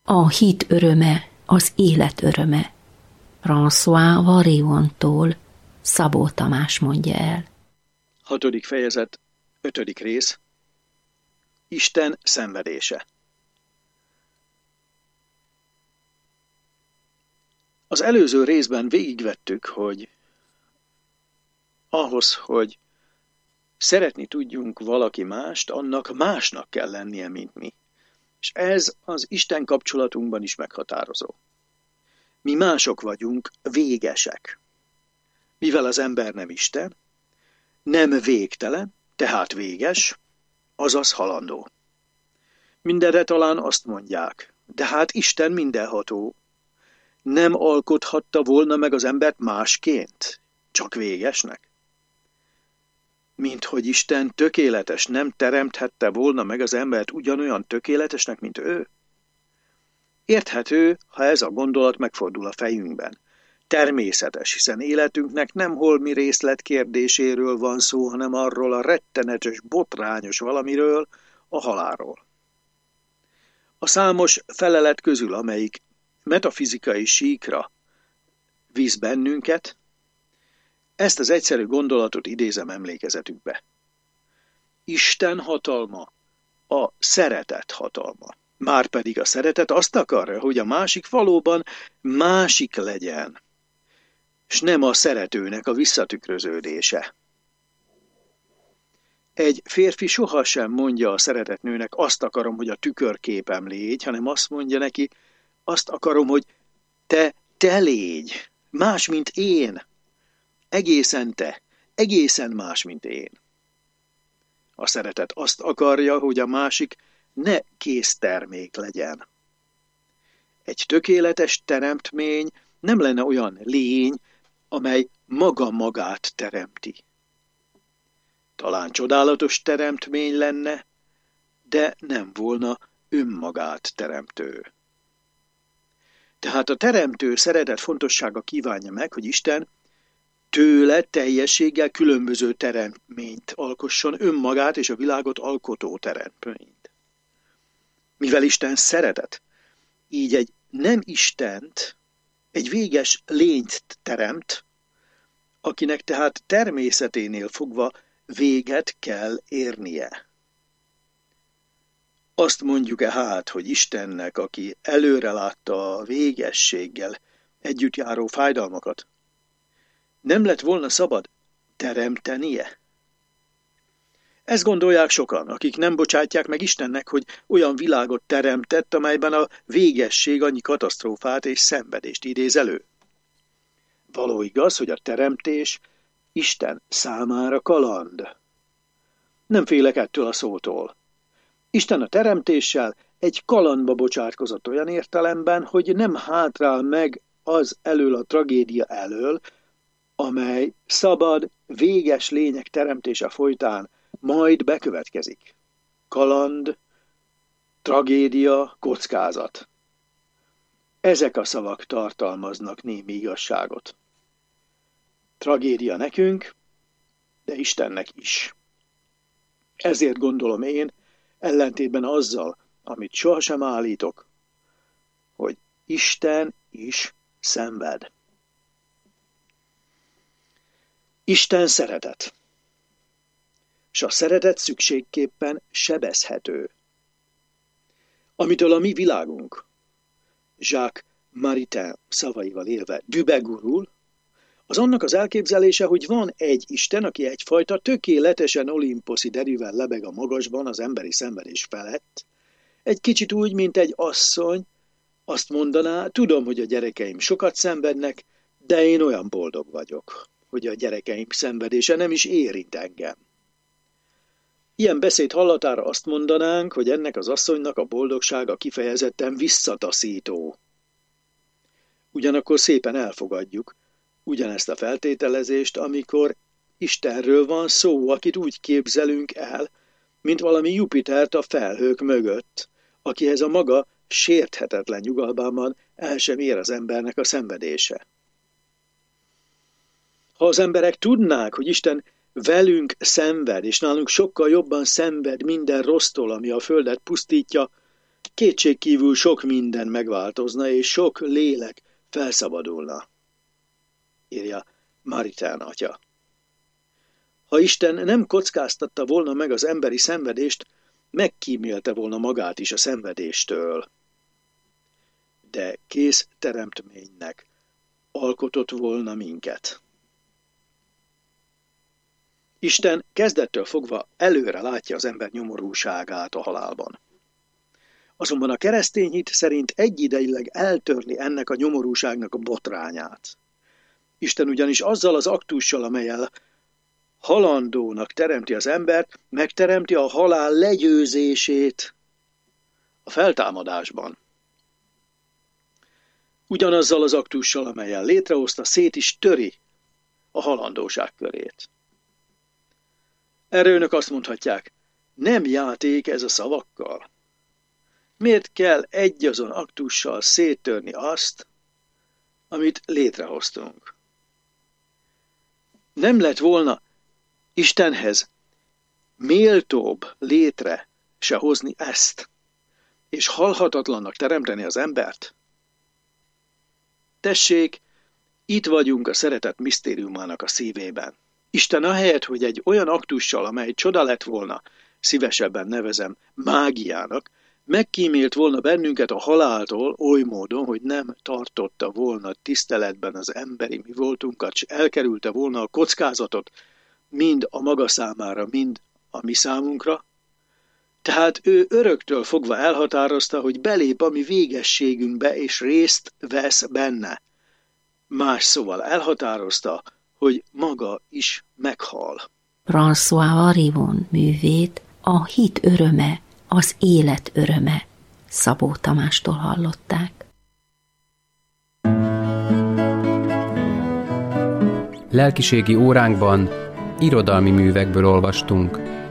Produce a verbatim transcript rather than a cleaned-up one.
A hit öröme az élet öröme. François Variontól Szabó Tamás mondja el. Hatodik fejezet, ötödik rész. Isten szenvedése. Az előző részben végigvettük, hogy ahhoz, hogy szeretni tudjunk valaki mást, annak másnak kell lennie, mint mi. És ez az Isten kapcsolatunkban is meghatározó. Mi mások vagyunk, végesek. Mivel az ember nem Isten, nem végtelen, tehát véges, azaz halandó. Mindenre talán azt mondják, de hát Isten mindenható. Nem alkothatta volna meg az embert másként, csak végesnek? Mint hogy Isten tökéletes, nem teremthette volna meg az embert ugyanolyan tökéletesnek, mint ő? Érthető, ha ez a gondolat megfordul a fejünkben. Természetes, hiszen életünknek nem holmi részlet kérdéséről van szó, hanem arról a rettenetes, botrányos valamiről, a halálról. A számos felelet közül, amelyik metafizikai síkra visz bennünket, ezt az egyszerű gondolatot idézem emlékezetükbe. Isten hatalma a szeretet hatalma. Márpedig a szeretet azt akarja, hogy a másik valóban másik legyen, és nem a szeretőnek a visszatükröződése. Egy férfi sohasem mondja a szeretett nőnek, azt akarom, hogy a tükörképem légy, hanem azt mondja neki, azt akarom, hogy te, te légy, más, mint én. Egészen te, egészen más, mint én. A szeretet azt akarja, hogy a másik ne késztermék legyen. Egy tökéletes teremtmény nem lenne olyan lény, amely maga magát teremti. Talán csodálatos teremtmény lenne, de nem volna önmagát teremtő. Tehát a teremtő szeretet fontossága kívánja meg, hogy Isten tőle teljességgel különböző teremtményt alkosson, önmagát és a világot alkotó teremtményt. Mivel Isten szeretet, így egy nem Istent, egy véges lényt teremt, akinek tehát természeténél fogva véget kell érnie. Azt mondjuk-e hát, hogy Istennek, aki előre látta a végességgel együtt járó fájdalmakat, nem lett volna szabad teremtenie? Ezt gondolják sokan, akik nem bocsátják meg Istennek, hogy olyan világot teremtett, amelyben a végesség annyi katasztrófát és szenvedést idéz elő. Való igaz, hogy a teremtés Isten számára kaland. Nem félek ettől a szótól. Isten a teremtéssel egy kalandba bocsátkozott olyan értelemben, hogy nem hátrál meg az elől a tragédia elől, amely szabad, véges lények teremtése folytán majd bekövetkezik. Kaland, tragédia, kockázat. Ezek a szavak tartalmaznak némi igazságot. Tragédia nekünk, de Istennek is. Ezért gondolom én, ellentétben azzal, amit sohasem állítok, hogy Isten is szenved. Isten szeretet. És a szeretet szükségképpen sebezhető. Amitől a mi világunk, Jacques Maritain szavaival élve, dübegurul, az annak az elképzelése, hogy van egy Isten, aki egyfajta tökéletesen olimposzi derűvel lebeg a magasban az emberi szenvedés felett, egy kicsit úgy, mint egy asszony, azt mondaná, tudom, hogy a gyerekeim sokat szenvednek, de én olyan boldog vagyok, hogy a gyerekeim szenvedése nem is érint engem. Ilyen beszéd hallatára azt mondanánk, hogy ennek az asszonynak a boldogsága kifejezetten visszataszító. Ugyanakkor szépen elfogadjuk ugyanezt a feltételezést, amikor Istenről van szó, akit úgy képzelünk el, mint valami Jupitert a felhők mögött, akihez a maga sérthetetlen nyugalmában el sem ér az embernek a szenvedése. Ha az emberek tudnák, hogy Isten velünk szenved, és nálunk sokkal jobban szenved minden rossztól, ami a földet pusztítja, kétségkívül sok minden megváltozna, és sok lélek felszabadulna, írja Maritain atya. Ha Isten nem kockáztatta volna meg az emberi szenvedést, megkímélte volna magát is a szenvedéstől. De kész teremtménynek alkotott volna minket. Isten kezdettől fogva előre látja az ember nyomorúságát a halálban. Azonban a keresztény hit szerint egyidejileg eltörli ennek a nyomorúságnak a botrányát. Isten ugyanis azzal az aktussal, amellyel halandónak teremti az embert, megteremti a halál legyőzését a feltámadásban. Ugyanazzal az aktussal, amellyel létrehozta, szét is töri a halandóság körét. Erre önök azt mondhatják, nem játék ez a szavakkal. Miért kell egyazon aktussal széttörni azt, amit létrehoztunk? Nem lett volna Istenhez méltóbb létre se hozni ezt, és halhatatlannak teremteni az embert? Tessék, itt vagyunk a szeretet misztériumának a szívében. Isten ahelyett, hogy egy olyan aktussal, amely csoda lett volna, szívesebben nevezem mágiának, megkímélt volna bennünket a haláltól oly módon, hogy nem tartotta volna tiszteletben az emberi mi voltunkat, s elkerülte volna a kockázatot mind a maga számára, mind a mi számunkra. Tehát ő öröktől fogva elhatározta, hogy belép a mi végességünkbe, és részt vesz benne. Más szóval elhatározta, hogy maga is meghal. François Varivon művét a hit öröme, az élet öröme Szabó Tamástól hallották. Lelkiségi óránkban irodalmi művekből olvastunk.